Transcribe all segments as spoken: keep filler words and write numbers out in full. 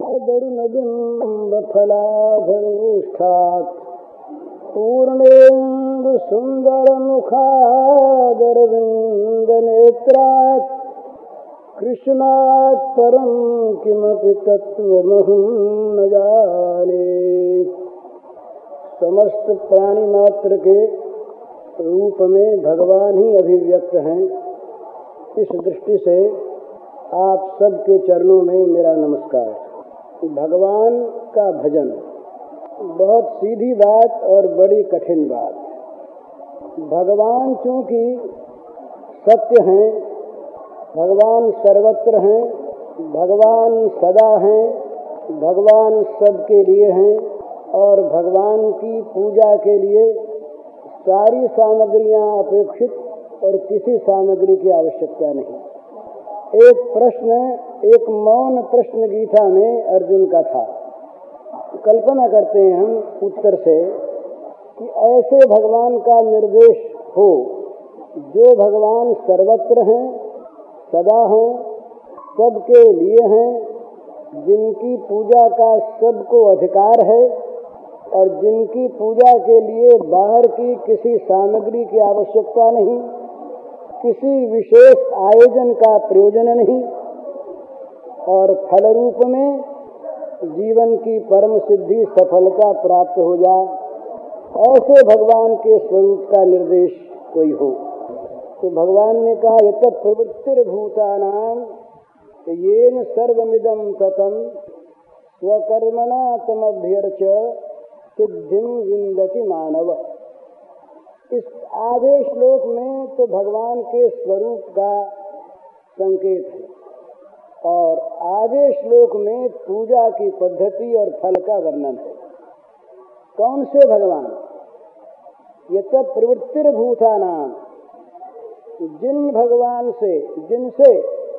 दरुणबिम्बफलाधरोष्ठात् पूर्णेन्दु सुन्दरमुखादरविन्दनेत्रात् कृष्णात् परं किमपि तत्त्वमहं न जाने। समस्त प्राणी मात्र के रूप में भगवान ही अभिव्यक्त हैं। इस दृष्टि से आप सबके चरणों में मेरा नमस्कार। भगवान का भजन बहुत सीधी बात और बड़ी कठिन बात। भगवान चूंकि सत्य हैं, भगवान सर्वत्र हैं, भगवान सदा हैं, भगवान सबके लिए हैं और भगवान की पूजा के लिए सारी सामग्रियां अपेक्षित और किसी सामग्री की आवश्यकता नहीं। एक प्रश्न, एक मौन प्रश्न गीता में अर्जुन का था। कल्पना करते हैं हम उत्तर से कि ऐसे भगवान का निर्देश हो जो भगवान सर्वत्र हैं, सदा हैं, सबके लिए हैं, जिनकी पूजा का सबको अधिकार है और जिनकी पूजा के लिए बाहर की किसी सामग्री की आवश्यकता नहीं, किसी विशेष आयोजन का प्रयोजन नहीं और फल रूप में जीवन की परम सिद्धि सफलता प्राप्त हो जाए, ऐसे भगवान के स्वरूप का निर्देश कोई हो। तो भगवान ने कहा यत प्रवृत्तिर्भूतानां येन सर्वमिदं ततं स्वकर्मणा तमभ्यर्च्य सिद्धिं विन्दति मानव। इस आधे श्लोक में तो भगवान के स्वरूप का संकेत है और आधे श्लोक में पूजा की पद्धति और फल का वर्णन है। कौन से भगवान? यत प्रवृत्तिर्भूतानां, जिन भगवान से, जिनसे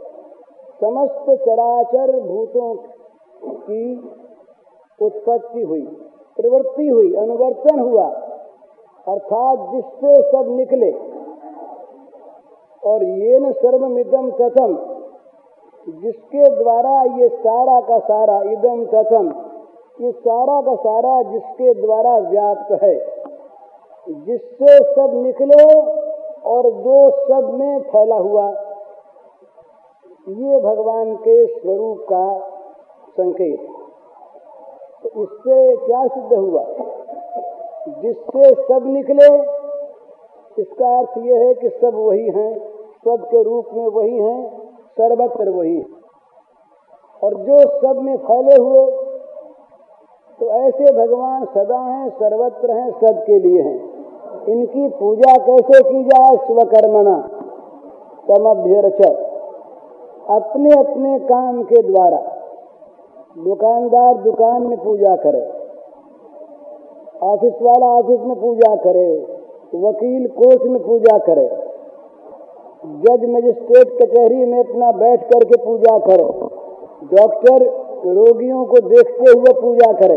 समस्त चराचर भूतों की उत्पत्ति हुई, प्रवृत्ति हुई, अनुवर्तन हुआ, अर्थात जिससे सब निकले। और येन सर्वमिदं ततं, जिसके द्वारा ये सारा का सारा, इदं ततं, ये सारा का सारा जिसके द्वारा व्याप्त है, जिससे सब निकले और जो सब में फैला हुआ, ये भगवान के स्वरूप का संकेत। तो इससे क्या सिद्ध हुआ? जिससे सब निकले, इसका अर्थ यह है कि सब वही हैं, सब के रूप में वही हैं, सर्वत्र वही है। और जो सब में फैले हुए, तो ऐसे भगवान सदा हैं, सर्वत्र हैं, सबके लिए हैं। इनकी पूजा कैसे की जाए? स्वकर्मणा तमभ्यर्च्य, अपने अपने काम के द्वारा। दुकानदार दुकान में पूजा करे, ऑफिस वाला ऑफिस में पूजा करे, वकील कोर्ट में पूजा करे, जज मजिस्ट्रेट कचहरी में अपना बैठ करके पूजा करे, डॉक्टर रोगियों को देखते हुए पूजा करे।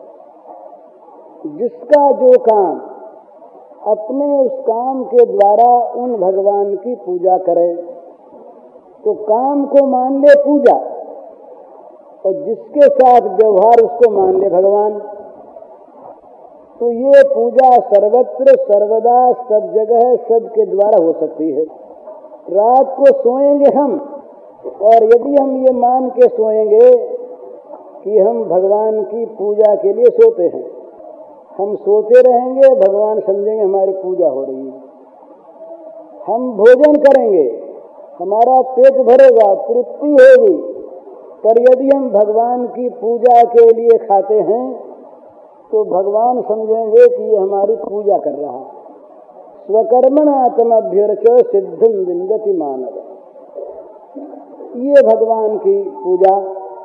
जिसका जो काम, अपने उस काम के द्वारा उन भगवान की पूजा करे। तो काम को मान ले पूजा और जिसके साथ व्यवहार उसको मान ले भगवान। तो ये पूजा सर्वत्र सर्वदा सब जगह सबके द्वारा हो सकती है। रात को सोएंगे हम, और यदि हम ये मान के सोएंगे कि हम भगवान की पूजा के लिए सोते हैं, हम सोते रहेंगे, भगवान समझेंगे हमारी पूजा हो रही है। हम भोजन करेंगे, हमारा पेट भरेगा, तृप्ति होगी, पर यदि हम भगवान की पूजा के लिए खाते हैं तो भगवान समझेंगे कि ये हमारी पूजा कर रहा है। स्वकर्मणा तमभ्यर्च्य सिद्धिं विन्दति मानव। ये भगवान की पूजा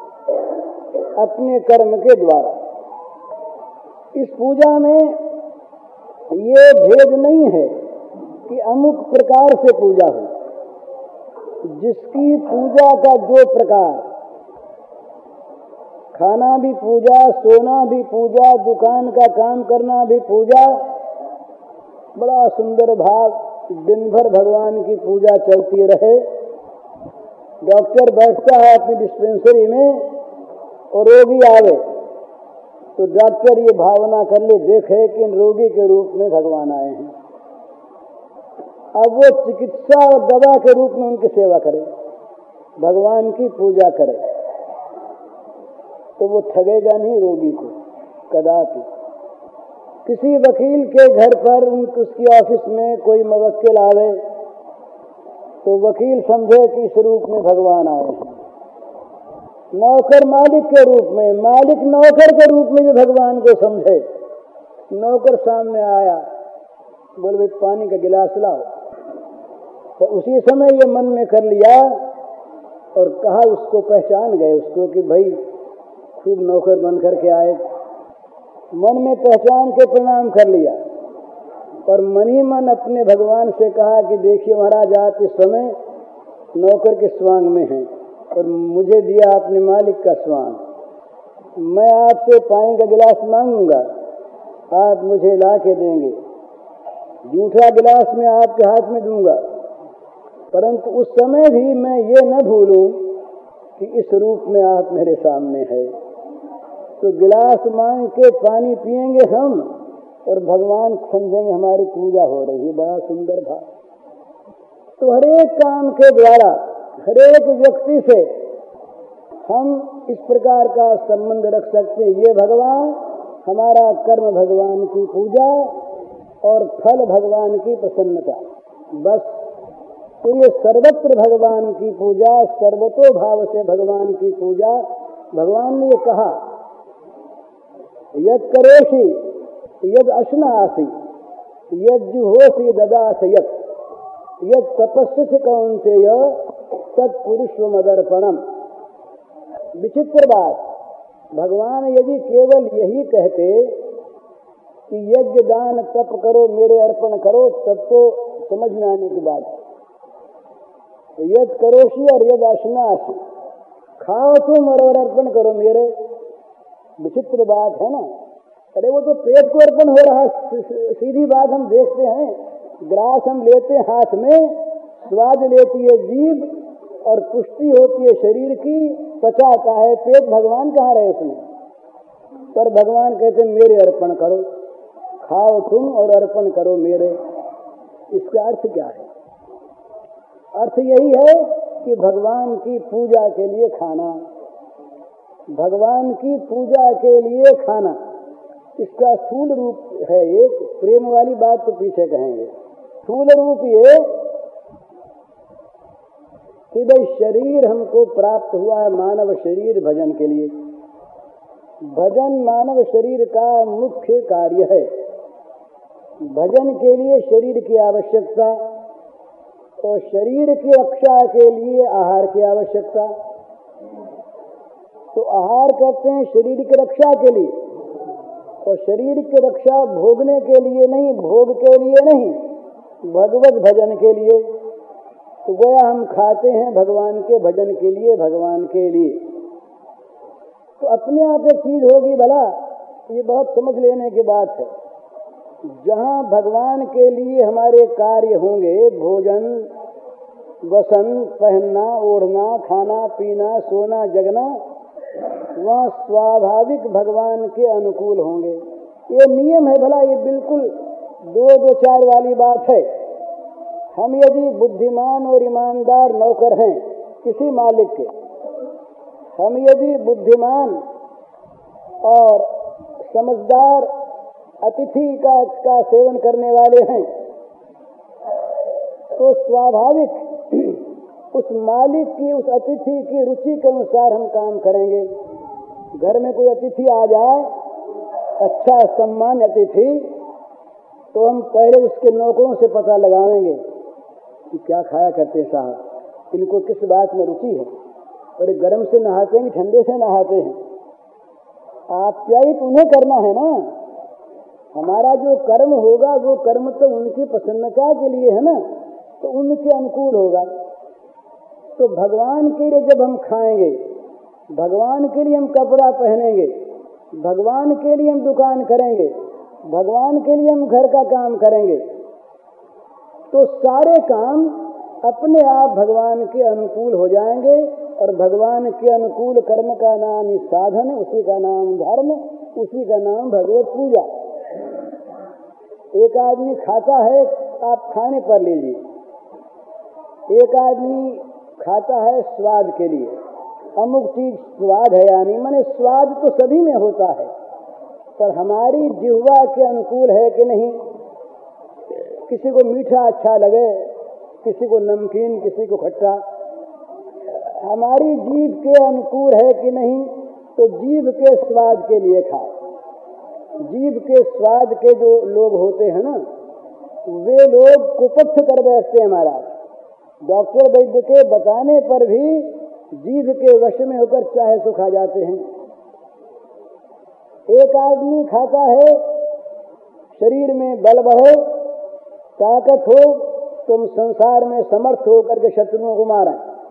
अपने कर्म के द्वारा। इस पूजा में ये भेद नहीं है कि अमुक प्रकार से पूजा हो। जिसकी पूजा का जो प्रकार, खाना भी पूजा, सोना भी पूजा, दुकान का काम करना भी पूजा, बड़ा सुंदर भाव, दिन भर भगवान की पूजा चलती रहे। डॉक्टर बैठता है अपनी डिस्पेंसरी में और रोगी आवे तो डॉक्टर ये भावना कर ले, देखे कि इन रोगी के रूप में भगवान आए हैं। अब वो चिकित्सा और दवा के रूप में उनकी सेवा करे, भगवान की पूजा करे, तो वो ठगेगा नहीं रोगी को कदापि। किसी वकील के घर पर उन उसकी ऑफिस में कोई मुवक्किल आवे तो वकील समझे कि इस रूप में भगवान आए हैं। नौकर मालिक के रूप में, मालिक नौकर के रूप में भी भगवान को समझे। नौकर सामने आया, बोले भाई पानी का गिलास लाओ, तो उसी समय ये मन में कर लिया और कहा, उसको पहचान गए उसको कि भाई खूब नौकर बन करके आए, मन में पहचान के प्रणाम कर लिया और मन ही मन अपने भगवान से कहा कि देखिए महाराज, आप इस समय नौकर के स्वांग में हैं और मुझे दिया अपने मालिक का स्वांग, मैं आपसे पानी का गिलास मांगूंगा, आप मुझे ला के देंगे, जूठा गिलास मैं आपके हाथ में दूंगा, परंतु उस समय भी मैं ये न भूलूं कि इस रूप में आप मेरे सामने है। तो गिलास मांग के पानी पिएंगे हम और भगवान समझेंगे हमारी पूजा हो रही है। बड़ा सुंदर भाव। तो हरेक काम के द्वारा हरेक व्यक्ति से हम इस प्रकार का संबंध रख सकते हैं। ये भगवान, हमारा कर्म भगवान की पूजा और फल भगवान की प्रसन्नता, बस। तो ये सर्वत्र भगवान की पूजा, सर्वतो भाव से भगवान की पूजा। भगवान ने ये कहा, यद करोषि यद अश्नासि यद जुहोषि ददास यद यद तपस्या कौन्तेय तत्पुरुषमदर्पणम। विचित्र बात, भगवान यदि केवल यही कहते कि यज्ञ दान तप करो मेरे अर्पण करो, तब तो समझ में आने की बात है। यद करोषि और यद अश्नासि, खाओ तुम और अर्पण करो मेरे। विचित्र बात है ना। अरे वो तो पेट को अर्पण हो रहा है, सीधी बात हम देखते हैं। ग्रास हम लेते हैं हाथ में, स्वाद लेती है जीभ और पुष्टि होती है शरीर की, पचाता है पेट, भगवान कहाँ रहे उसमें। पर भगवान कहते मेरे अर्पण करो, खाओ तुम और अर्पण करो मेरे। इसका अर्थ क्या है? अर्थ यही है कि भगवान की पूजा के लिए खाना, भगवान की पूजा के लिए खाना, इसका स्थूल रूप है। एक प्रेम वाली बात तो पीछे कहेंगे। स्थूल रूप ये कि भाई शरीर हमको प्राप्त हुआ है, मानव शरीर भजन के लिए। भजन मानव शरीर का मुख्य कार्य है। भजन के लिए शरीर की आवश्यकता और शरीर की रक्षा के लिए आहार की आवश्यकता। तो आहार करते हैं शरीर की रक्षा के लिए, और शरीर की रक्षा भोगने के लिए नहीं, भोग के लिए नहीं, भगवत भजन के लिए। तो गोया हम खाते हैं भगवान के भजन के लिए, भगवान के लिए। तो अपने आप एक चीज होगी भला, ये बहुत समझ लेने की बात है। जहाँ भगवान के लिए हमारे कार्य होंगे, भोजन वसन, पहनना ओढ़ना, खाना पीना, सोना जगना, वह स्वाभाविक भगवान के अनुकूल होंगे। ये नियम है भला, ये बिल्कुल दो दो चार वाली बात है। हम यदि बुद्धिमान और ईमानदार नौकर हैं किसी मालिक के, हम यदि बुद्धिमान और समझदार अतिथि का, का सेवन करने वाले हैं, तो स्वाभाविक उस मालिक की, उस अतिथि की रुचि के अनुसार हम काम करेंगे। घर में कोई अतिथि आ जाए, अच्छा सम्मान अतिथि, तो हम पहले उसके नौकरों से पता लगाएंगे कि क्या खाया करते साहब, इनको किस बात में रुचि है, और गर्म से नहाते हैं कि ठंडे से नहाते हैं। आप्यायित उन्हें करना है ना। हमारा जो कर्म होगा वो कर्म तो उनकी प्रसन्नता के लिए है ना, तो उनके अनुकूल होगा। तो भगवान के लिए जब हम खाएंगे, भगवान के लिए हम कपड़ा पहनेंगे, भगवान के लिए हम दुकान करेंगे, भगवान के लिए हम घर का काम करेंगे, तो सारे काम अपने आप भगवान के अनुकूल हो जाएंगे और भगवान के अनुकूल कर्म का नाम ही साधन, उसी का नाम धर्म, उसी का नाम भगवत पूजा। एक आदमी खाता है, आप खाने पर लीजिए, एक आदमी खाता है स्वाद के लिए, अमुक चीज स्वाद है यानी माने स्वाद तो सभी में होता है, पर हमारी जिह्वा के अनुकूल है कि नहीं। किसी को मीठा अच्छा लगे, किसी को नमकीन, किसी को खट्टा, हमारी जीभ के अनुकूल है कि नहीं। तो जीभ के स्वाद के लिए खाए। जीभ के स्वाद के जो लोग होते हैं ना, वे लोग कुपथ कर बैठते हैं महाराज। डॉक्टर वैद्य के बताने पर भी जीभ के वश में होकर चाहे सो खा जाते हैं। एक आदमी खाता है, शरीर में बल बढ़े, ताकत हो, तुम संसार में समर्थ होकर के शत्रुओं को मारें,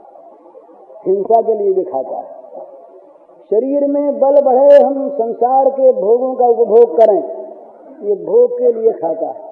हिंसा के लिए भी खाता है। शरीर में बल बढ़े, हम संसार के भोगों का उपभोग करें, ये भोग के लिए खाता है,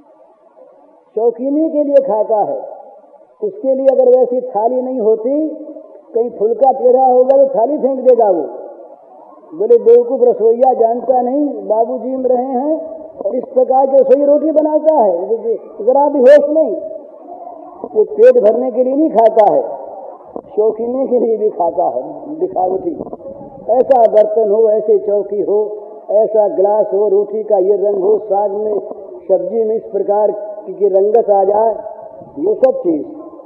शौकीनी के लिए खाता है। उसके लिए अगर वैसी थाली नहीं होती, कहीं फुलका टेढ़ा होगा तो थाली फेंक देगा वो। बोले बेवकूफ रसोईया जानता नहीं, बाबूजी में रहे हैं और इस प्रकार के रसोई रोटी बनाता है, जरा भी होश नहीं। ये पेट भरने के लिए नहीं खाता है, शौकीनी के लिए भी खाता है, दिखावटी। ऐसा बर्तन हो, ऐसी चौकी हो, ऐसा गिलास हो, रोटी का ये रंग हो, साग में सब्जी में इस प्रकार की रंगत आ जाए, ये सब चीज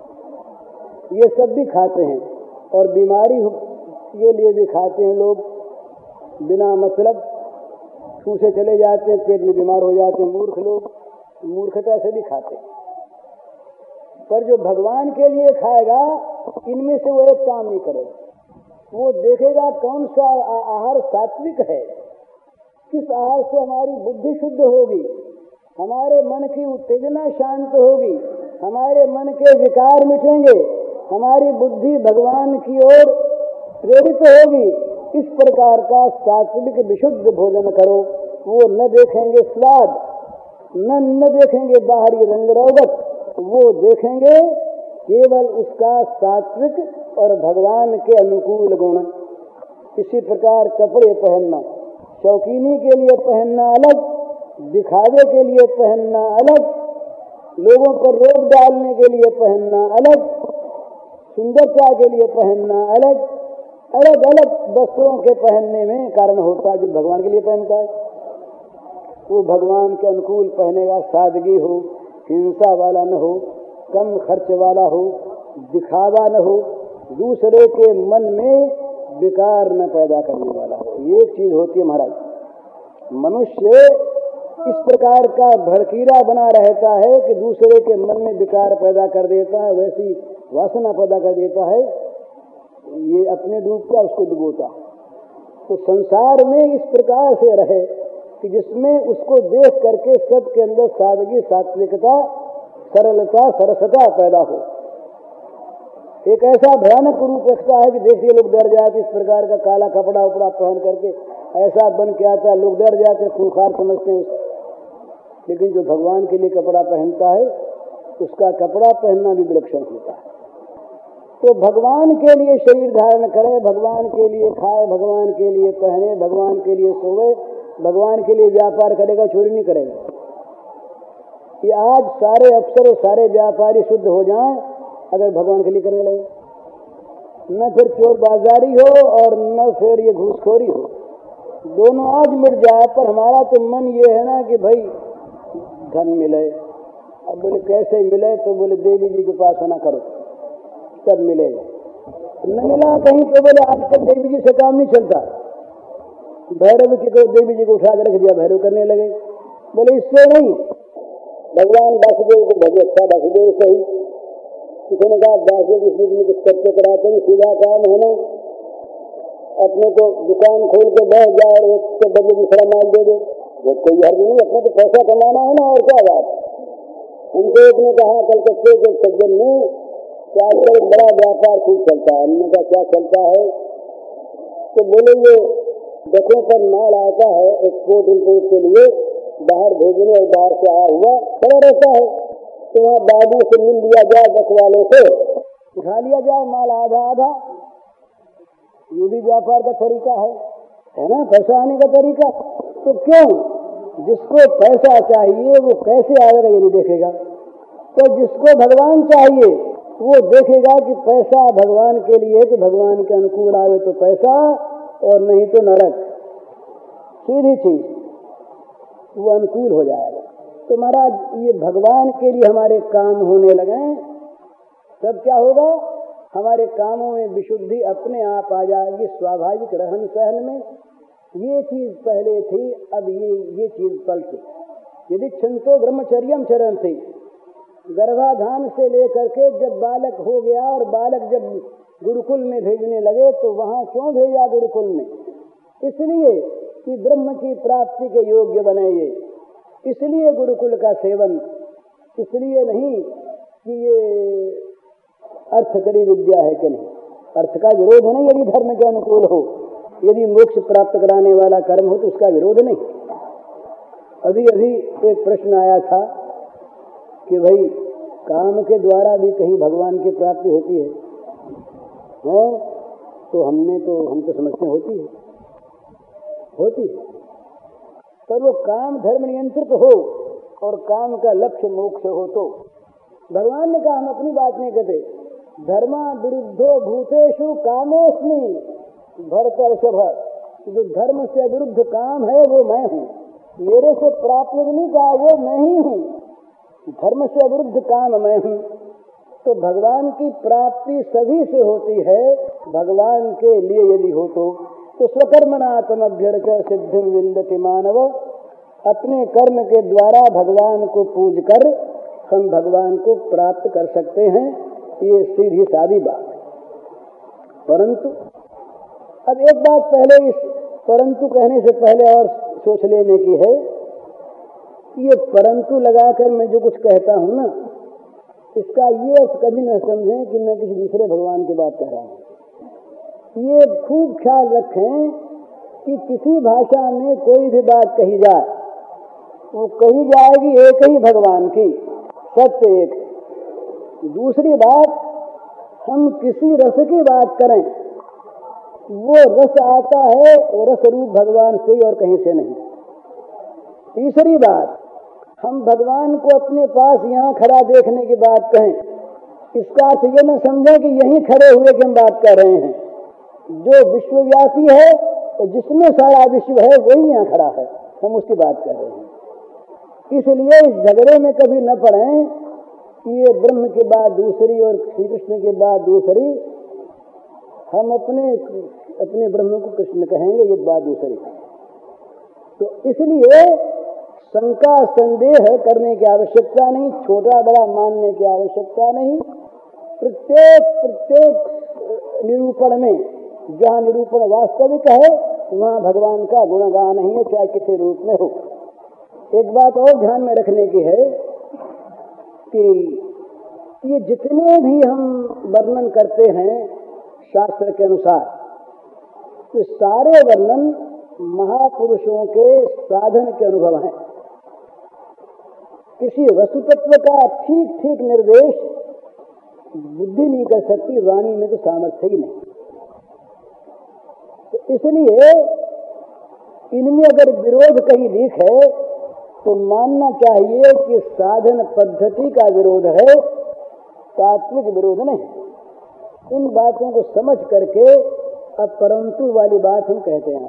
ये सब भी खाते हैं। और बीमारी के लिए भी खाते हैं लोग, बिना मतलब छू से चले जाते हैं, पेट में बीमार हो जाते हैं। मूर्ख लोग मूर्खता से भी खाते हैं। पर जो भगवान के लिए खाएगा, इनमें से वो एक काम नहीं करेगा। वो देखेगा कौन सा आहार सात्विक है, किस आहार से हमारी बुद्धि शुद्ध होगी, हमारे मन की उत्तेजना शांत होगी, हमारे मन के विकार मिटेंगे, हमारी बुद्धि भगवान की ओर प्रेरित होगी। इस प्रकार का सात्विक विशुद्ध भोजन करो। वो न देखेंगे स्वाद, न न देखेंगे बाहरी रंग रौगत, वो देखेंगे केवल उसका सात्विक और भगवान के अनुकूल गुण। इसी प्रकार कपड़े पहनना, शौकीनी के लिए पहनना अलग, दिखावे के लिए पहनना अलग, लोगों पर रोक डालने के लिए पहनना अलग, सुंदरता के लिए पहनना अलग। अलग अलग वस्त्रों के पहनने में कारण होता है। जो भगवान के लिए पहनता है वो भगवान के अनुकूल पहनेगा, सादगी हो, हिंसा वाला न हो, कम खर्च वाला हो, दिखावा न हो, दूसरे के मन में विकार न पैदा करने वाला हो। ये एक चीज होती है महाराज। मनुष्य इस प्रकार का भड़कीला बना रहता है कि दूसरे के मन में विकार पैदा कर देता है, वैसी वासना पैदा कर देता है, ये अपने डूबता उसको डुबोता। तो संसार में इस प्रकार से रहे कि जिसमें उसको देख करके सबके अंदर सादगी, सात्विकता, सरलता, सरसता पैदा हो। एक ऐसा भयानक रूप रखता है कि देखिए लोग डर जाते, इस प्रकार का काला कपड़ा उपड़ा पहन करके ऐसा बन के आता है, लोग डर जाते, खूंखार समझते हैं उसको। लेकिन जो भगवान के लिए कपड़ा पहनता है, उसका कपड़ा पहनना भी विलक्षण होता है। तो भगवान के लिए शरीर धारण करे, भगवान के लिए खाए, भगवान के लिए पहने, भगवान के लिए सोए, भगवान के लिए व्यापार करेगा, चोरी नहीं करेगा। कि आज सारे अफसर और सारे व्यापारी शुद्ध हो जाएं अगर भगवान के लिए करने लगे, न फिर चोर बाजारी हो और न फिर ये घूसखोरी हो, दोनों आज मिट जाए। पर हमारा तो मन ये है ना कि भाई धन मिले। अब बोले कैसे मिले, तो बोले देवी जी के पास आना करो तब मिलेगा। न मिला कहीं तो बोले आजकल देवी जी से काम नहीं चलता, भैरव की को देवी जी को उठा कर रख दिया, भैरव करने लगे। बोले इससे नहीं, भगवान वासुदेव को भजे, अच्छा वासुदेव सही। किसी ने कहा वासुदेव किसी में कुछ करते कराते हैं, सीधा काम है ना, अपने को दुकान खोल के बैठ जाए और एक के बदले दूसरा माल दे दे, वो कोई हर्ज नहीं, अपने तो पैसा कमाना है ना, और क्या बात। हमसे एक ने कहा कलकत्ते के सज्जन ने कि आजकल एक बड़ा व्यापार खूब चलता है। हमने कहा क्या चलता है, तो बोले ये डकों पर माल आता है एक्सपोर्ट इम्पोर्ट के लिए, बाहर भेजने और बाहर से आया हुआ खड़ा रहता है, तो वहाँ बाबू से मिल लिया जाए, दस वालों से उठा लिया जाए माल आधा आधा, ये भी व्यापार का तरीका है, है ना, पैसा आने का तरीका। तो क्यों जिसको पैसा चाहिए वो कैसे आएगा ये नहीं देखेगा, तो जिसको भगवान चाहिए वो देखेगा कि पैसा भगवान के लिए तो भगवान के अनुकूल आवे तो पैसा, और नहीं तो नरक, सीधी चीज, वो अनुकूल हो जाएगा। तो महाराज ये भगवान के लिए हमारे काम होने लगे तब क्या होगा, हमारे कामों में विशुद्धि अपने आप आ जाएगी, स्वाभाविक रहन सहन में। ये चीज पहले थी, अब ये ये चीज पलटी। यदि क्षंतो ब्रह्मचर्यम चरण थी, गर्भाधान से लेकर के जब बालक हो गया और बालक जब गुरुकुल में भेजने लगे तो वहां क्यों भेजा गुरुकुल में, इसलिए कि ब्रह्म की प्राप्ति के योग्य बने ये, इसलिए गुरुकुल का सेवन, इसलिए नहीं कि ये अर्थकरी विद्या है कि नहीं। अर्थ का विरोध नहीं यदि धर्म के अनुकूल हो, यदि मोक्ष प्राप्त कराने वाला कर्म हो तो उसका विरोध नहीं। अभी अभी एक प्रश्न आया था कि भाई काम के द्वारा भी कहीं भगवान की प्राप्ति होती है, है? तो हमने तो हम तो समझते होती है, होती है, पर वो काम धर्म नियंत्रित हो और काम का लक्ष्य मोक्ष हो तो। भगवान ने कहा हम अपनी बात नहीं कहते, धर्मा विरुद्धो भूतेषु कामोस्मि भरतर्षभ, जो धर्म से विरुद्ध काम है वो मैं हूँ, मेरे से प्राप्त नहीं कहा, वो मैं ही हूँ, धर्म से विरुद्ध काम मैं हूँ। तो भगवान की प्राप्ति सभी से होती है, भगवान के लिए यदि हो तो, तो स्वकर्मनात्मभ्यर्च सिद्धिं विन्दति मानव, अपने कर्म के द्वारा भगवान को पूज कर हम भगवान को प्राप्त कर सकते हैं, ये सीधी सादी बात है। परंतु अब एक बात पहले इस परंतु कहने से पहले और सोच लेने की है, ये परंतु लगाकर मैं जो कुछ कहता हूँ ना, इसका ये कभी न समझें कि मैं किसी दूसरे भगवान की बात कह रहा हूँ। ये खूब ख्याल रखें कि किसी भाषा में कोई भी बात कही जाए वो कही जाएगी एक ही भगवान की, सत्य एक। दूसरी बात, हम किसी रस की बात करें वो रस आता है और रस रूप भगवान से ही और कहीं से नहीं। तीसरी बात, हम भगवान को अपने पास यहाँ खड़ा देखने की बात कहें, इसका अर्थ ये न समझें कि यहीं खड़े हुए की हम बात कर रहे हैं। जो विश्वव्यापी है और जिसमें सारा विश्व है वही यहाँ खड़ा है, हम उसकी बात कर रहे हैं। इसलिए इस झगड़े में कभी न पड़ें कि ये ब्रह्म के बाद दूसरी और श्री कृष्ण के बाद दूसरी, हम अपने अपने ब्रह्म को कृष्ण कहेंगे, ये बात दूसरी। तो इसलिए शंका संदेह करने की आवश्यकता नहीं, छोटा बड़ा मानने की आवश्यकता नहीं। प्रत्येक प्रत्येक निरूपण में जहाँ निरूपण वास्तविक है वहाँ भगवान का गुणगान ही है, चाहे किसी रूप में हो। एक बात और ध्यान में रखने की है कि ये जितने भी हम वर्णन करते हैं शास्त्र के अनुसार, तो सारे वर्णन महापुरुषों के साधन के अनुभव हैं। किसी वस्तु तत्व का ठीक ठीक निर्देश बुद्धि नहीं कर सकती, वाणी में तो सामर्थ्य ही नहीं। तो इसलिए इनमें अगर विरोध कहीं दिख है तो मानना चाहिए कि साधन पद्धति का विरोध है, तात्विक विरोध नहीं। इन बातों को समझ करके अब परंतु वाली बात हम कहते हैं।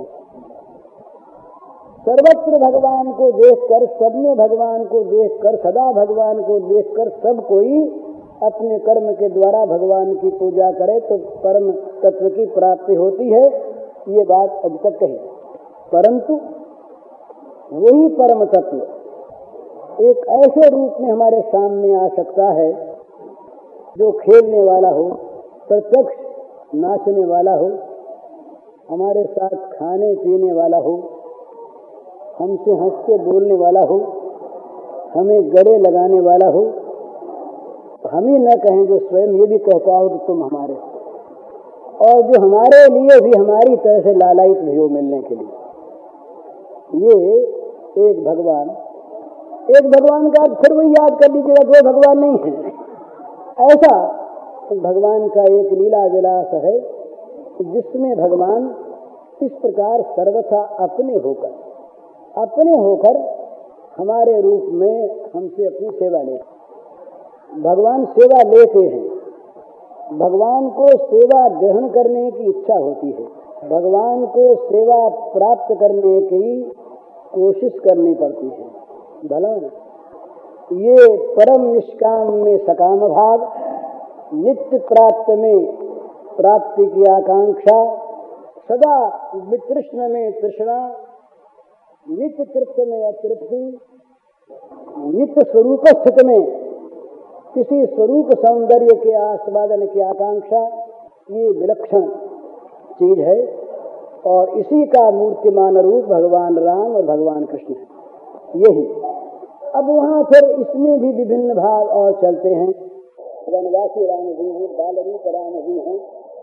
सर्वत्र भगवान को देखकर, सब में भगवान को देखकर, सदा भगवान को देखकर सब कोई अपने कर्म के द्वारा भगवान की पूजा करे तो परम तत्व की प्राप्ति होती है। ये बात अभी तक कही। परंतु वही परम तत्व एक ऐसे रूप में हमारे सामने आ सकता है जो खेलने वाला हो, प्रत्यक्ष नाचने वाला हो, हमारे साथ खाने पीने वाला हो, हमसे हंस के बोलने वाला हो, हमें गले लगाने वाला हो, हम ही न कहें जो स्वयं ये भी कहता हो कि तुम हमारे, और जो हमारे लिए भी हमारी तरह से लालायित भी हो मिलने के लिए। ये एक भगवान, एक भगवान का फिर वही याद कर लीजिएगा, दो भगवान नहीं है ऐसा। तो भगवान का एक लीला विलास है जिसमें भगवान इस प्रकार सर्वथा अपने होकर अपने होकर हमारे रूप में हमसे अपनी सेवा लेते। भगवान सेवा लेते हैं, भगवान को सेवा ग्रहण करने की इच्छा होती है, भगवान को सेवा प्राप्त करने की कोशिश करनी पड़ती है। भला ये परम निष्काम में सकाम भाव, नित्य प्राप्त में प्राप्ति की आकांक्षा, सदा वितृष्ण में तृष्णा, नित्य तृप्त में अतृप्ति, नित्य स्वरूप स्थित में किसी स्वरूप सौंदर्य के आस्वादन की आकांक्षा, ये विलक्षण चीज है। और इसी का मूर्तिमान रूप भगवान राम और भगवान कृष्ण है। यही अब वहाँ फिर इसमें भी विभिन्न भाव और चलते हैं। वनवासी राम भी हैं, बाल रूप राम भी हैं,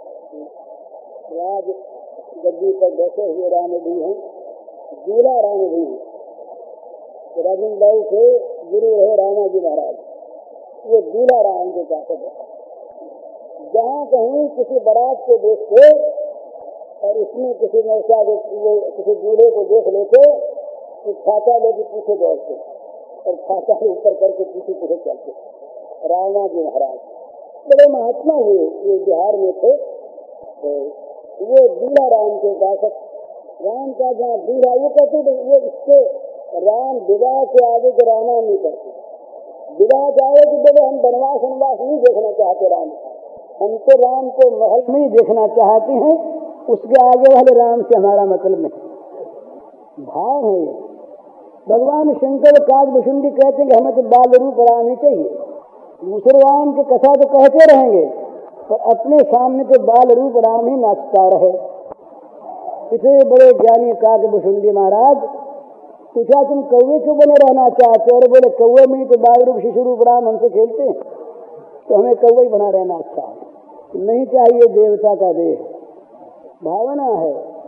राज गद्दी पर बैठे हुए राम भी हैं, दूल्हा राम भी हैं। राजेंद्र बाबू के गुरु रहे रामा जी महाराज, वो दूल्हा राम के शासक है। जहाँ कहीं किसी बारात को देखते और इसमें किसी नौसा को, वो किसी दूल्हे को देख लेते तो छाता लेके पीछे दौड़ते और छाता ऊपर करके पीछे पीछे चलते। रामा जी महाराज बड़े महात्मा हुए, ये बिहार में थे। तो वो दूल्हा राम के शासक, राम का जहाँ दूल्हा, वो कहते थे वो इससे राम विवाह के आगे के रामा नहीं करते। विवाह के आगे कि बोले हम वनवास वनवास नहीं देखना चाहते, राम हम तो राम को महल में ही देखना चाहते हैं, उसके आगे वाले राम से हमारा मतलब नहीं। भाव है ये। भगवान शंकर काकभुषुंडी कहते हैं कि हमें तो बाल रूप राम ही चाहिए। दूसरे राम की कथा तो कहते रहेंगे पर अपने सामने तो बाल रूप राम ही नाचता रहे। इतने बड़े ज्ञानी काकभुषुंडी महाराज पूछा तुम कौवे क्यों बने रहना चाहते हो? और बोले कौवे में ही तो बाल रूप शिशु रूप राम हमसे खेलते हैं, तो हमें कौवे ही बना रहना अच्छा है, नहीं चाहिए देवता का देह। भावना है।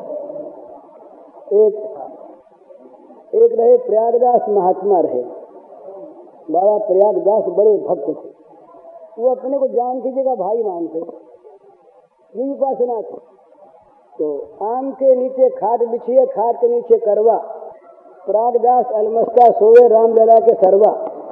एक एक रहे प्रयागदास महात्मा रहे, बाबा प्रयागदास बड़े भक्त थे। वो अपने को जान कीजिएगा भाई मानते, ये उपासना थे। तो आम के नीचे खाट बिछिए, खाट के नीचे करवा, प्रयागदास अलमस्ता सोवे राम लला के सरवा।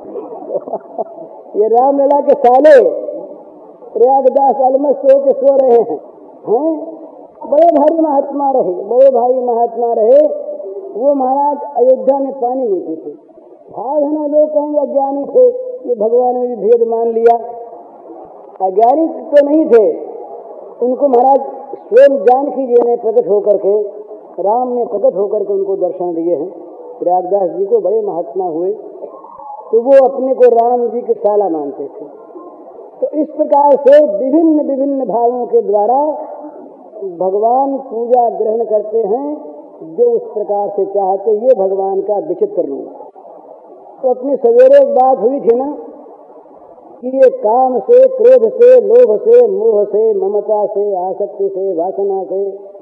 ये राम लला के साले प्रयागदास अलमस्त हो के सो रहे हैं, हैं? बड़े भाई महात्मा रहे, बड़े भाई महात्मा रहे। वो महाराज अयोध्या में पानी नहीं पीते। भाव है ना, लोग कहेंगे अज्ञानी थे, ये भगवान ने भी भेद मान लिया। अज्ञानी तो नहीं थे, उनको महाराज स्वयं जानकी जी ने प्रकट होकर के, राम ने प्रकट होकर के उनको दर्शन दिए हैं। प्रयागदास जी को बड़े महात्मा हुए, तो वो अपने को राम जी के साला मानते थे। तो इस प्रकार से विभिन्न विभिन्न भावों के द्वारा भगवान पूजा ग्रहण करते हैं, जो उस प्रकार से चाहते। ये भगवान का विचित्र रूप। तो अपनी सवेरे एक बात हुई थी ना कि ये काम से, क्रोध से, लोभ से, मोह से, ममता से, आसक्ति से, वासना से,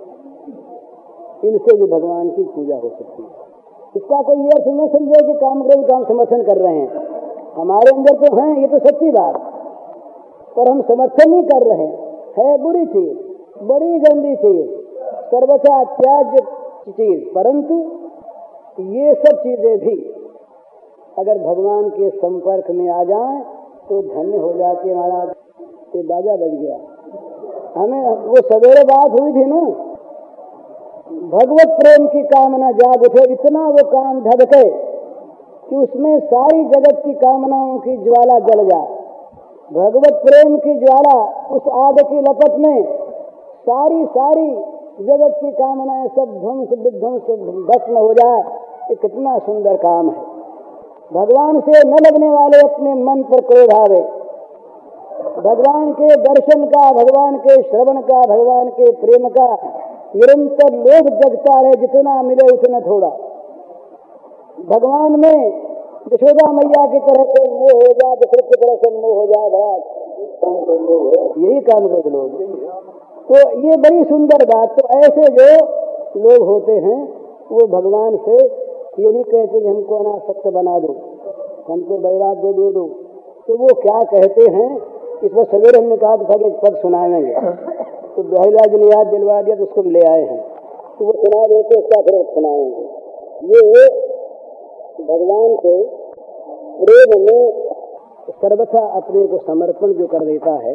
इनसे भी भगवान की पूजा हो सकती है। इसका कोई ये अर्थ नहीं समझे कि काम क्रोध काम समर्थन कर रहे हैं। हमारे अंदर तो हैं, ये तो सच्ची बात, पर हम समर्थन नहीं कर रहे हैं। है बुरी चीज, बड़ी गंदी चीज, सर्वथा त्याज्य चीज। परंतु ये सब चीजें भी अगर भगवान के संपर्क में आ जाएं तो धन्य हो जाती है। महाराज ये बाजा बज गया। हमें वो सवेरे बात हुई थी ना, भगवत प्रेम की कामना जाग उठे, इतना वो काम धधके कि उसमें सारी जगत की कामनाओं की ज्वाला जल जाए। भगवत प्रेम की ज्वाला, उस आग की लपट में सारी सारी जगत की कामनाएं सब ध्वंस विध्वंस भस्म हो जाए। ये कितना सुंदर काम है। भगवान से न लगने वाले अपने मन पर क्रोध आवे, भगवान के दर्शन का, भगवान के श्रवण का, भगवान के प्रेम का निरंतर लोभ जगता रहे, जितना मिले उतना थोड़ा। भगवान में यशोदा मैया की तरह से मोह हो जाए, दशरथ की तरह से मोह हो जाए, भगवान यही काम कर लोग। तो ये बड़ी सुंदर बात। तो ऐसे जो लोग होते हैं वो भगवान से ये नहीं कहते कि हमको अनासक्त बना दो, हमको वैराग्य दे दो। तो वो क्या कहते हैं, इस पर सवेरे हमने कहा था कि एक पद सुनाएंगे। तो बहला जो याद दिलवा दिया तो उसको भी ले आए हैं, तो वो सुना देते, उसका फिर सुनाएंगे। ये भगवान को प्रेम में सर्वथा अपने को समर्पण जो कर देता है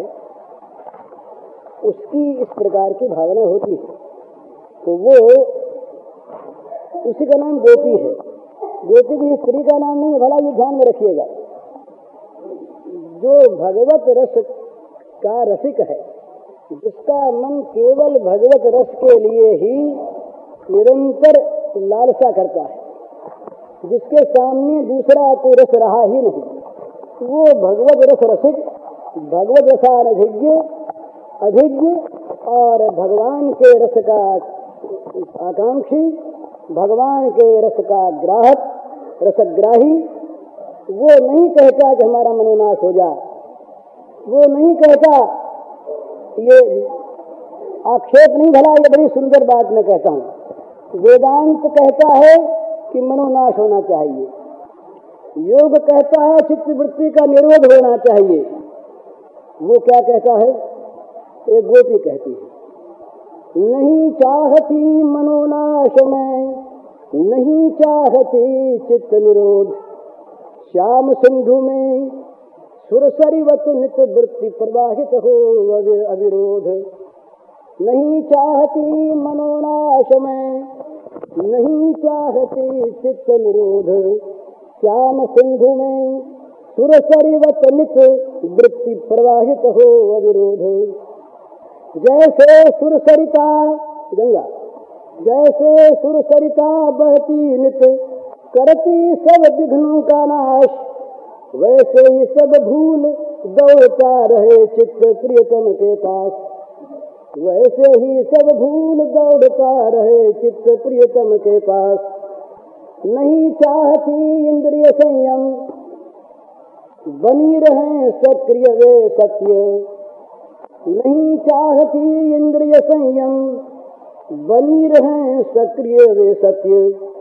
उसकी इस प्रकार की भावना होती है, तो वो उसी का नाम गोपी है। गोपी की स्त्री का नाम नहीं है, भला ये ध्यान में रखिएगा। जो भगवत रस का रसिक है, जिसका मन केवल भगवत रस के लिए ही निरंतर लालसा करता है, जिसके सामने दूसरा कोई रस रहा ही नहीं, वो भगवत रस रसिक, भगवत रसानभिज्ञ अभिज्ञ और भगवान के रस का आकांक्षी, भगवान के रस का ग्राहक, रसग्राही, वो नहीं कहता कि हमारा मनोनाश हो जाए, वो नहीं कहता, ये आक्षेप नहीं, भला ये बड़ी सुंदर बात मैं कहता हूँ। वेदांत कहता है कि मनोनाश होना चाहिए, योग कहता है चित्त वृत्ति का निरोध होना चाहिए, वो क्या कहता है? एक गोपी कहती है, नहीं चाहती मनोनाश में, नहीं चाहती चित्त निरोध, श्याम सिंधु में सुरसरिवत नित वृत्ति प्रवाहित हो अविरोध। नहीं चाहती मनोनाश में, नहीं चाहती चित्त निरोध, श्याम सिंधु में सुरसरिवत नित वृत्ति प्रवाहित हो अविरोध। जैसे सुरसरिता गंगा, जैसे सुरसरिता बहती नित करती सब विघ्नों का नाश, वैसे ही सब भूल दौड़ता रहे चित्त प्रियतम के पास, वैसे ही सब भूल दौड़ता रहे चित्त प्रियतम के पास। नहीं चाहती इंद्रिय संयम, बनी रहे सक्रिय वे सत्य, नहीं चाहती इंद्रिय संयम, बनी रहे सक्रिय वे सत्य।